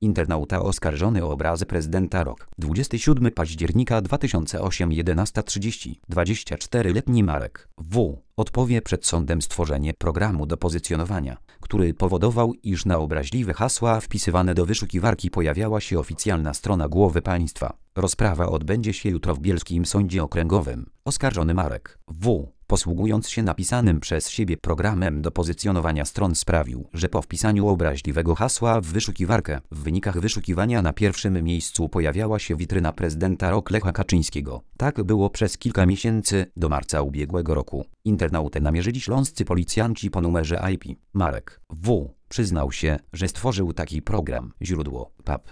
Internauta oskarżony o obrazy prezydenta ROK. 27 października 2008 11:30. 24-letni Marek W. odpowie przed sądem stworzenie programu do pozycjonowania, który powodował, iż na obraźliwe hasła wpisywane do wyszukiwarki pojawiała się oficjalna strona głowy państwa. Rozprawa odbędzie się jutro w Bielskim Sądzie Okręgowym. Oskarżony Marek W., posługując się napisanym przez siebie programem do pozycjonowania stron, sprawił, że po wpisaniu obraźliwego hasła w wyszukiwarkę w wynikach wyszukiwania na pierwszym miejscu pojawiała się witryna prezydenta ROK Lecha Kaczyńskiego. Tak było przez kilka miesięcy, do marca ubiegłego roku. Internautę namierzyli śląscy policjanci po numerze IP. Marek W. przyznał się, że stworzył taki program. Źródło: PAP.